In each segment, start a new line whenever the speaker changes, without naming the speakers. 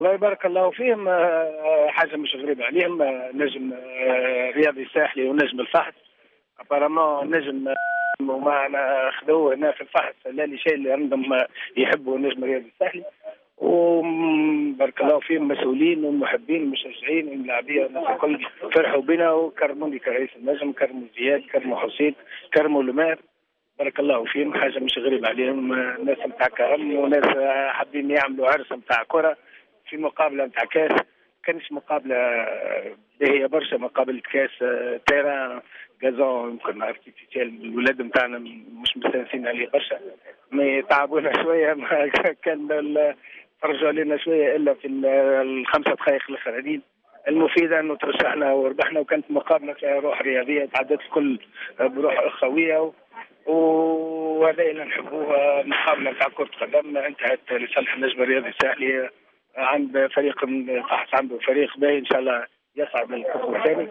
الله يبارك الله فيهم. حاجه مش غريبه عليهم. نجم رياضي ساحلي ونجم الفحص. ابارامون نجم ومعنا خذوه هنا في الفحص لا لشيء اللي عندهم يحبوا النجم الرياضي الساحلي. وبارك الله فيهم مسؤولين ومحبين ومشجعين واللاعبيه والناس الكل فرحوا بنا وكرموني كرئيس النجم، كرموا زياد، كرموا حسين، كرموا لمار. بارك الله فيهم. حاجه مش غريبه عليهم. ناس نتاع كرم وناس حابين يعملوا عرس نتاع كره في مقابله نتاع كاس. كانش مقابله باهيه برشا، مقابله كاس تيران غازون يمكن ارتيفيسيال. الولاد نتاعنا مش مستانسين عليه برشا، ما تعبونا شويه. ما كان فرجوا علينا شويه الا في الخمسه دقائق الاخرانيين. المفيد انه ترشحنا وربحنا، وكانت مقابله فيها روح رياضيه، تعدت الكل بروح اخويه. وهذا اللي نحبوه. مقابله تاع كره قدم انتهت لصالح النجم الرياضي الساحلي. عند فريق فحص عنده فريق باهي ان شاء الله يصعد للقسم الثاني.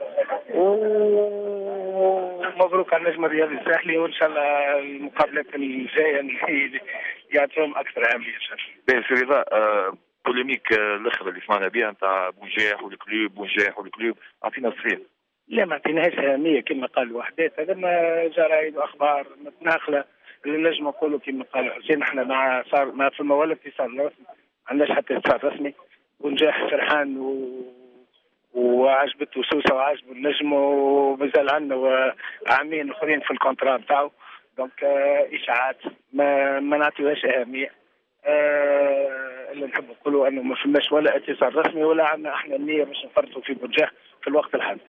ومبروك على النجم الرياضي الساحلي، وان شاء الله المقابلات الجايه يعطيهم اكثر اهميه ان شاء الله.
باهي في رضا بوليميك الاخر اللي سمعنا بها نتاع بونجاح والكلوب اعطينا صحيح.
لا ما اعطيناهاش اهميه كما قال الوحدات، هذا ما جرايد واخبار متناقله. اللي نجم نقولوا كما قال حسين احنا مع صار ما في ولا اتصال رسمي، ما عندناش حتى اتصال رسمي. ونجاح فرحان وعجبته سوسه وعجبه النجم، ومازال عندنا عامين اخرين في الكونترا بتاعه. دونك اشاعات ما نعطيوهاش اهميه. اللي نحب نقولوا انه ما فماش ولا اتصال رسمي ولا عندنا احنا النيه باش نفرطوا في بنجاح في الوقت الحالي.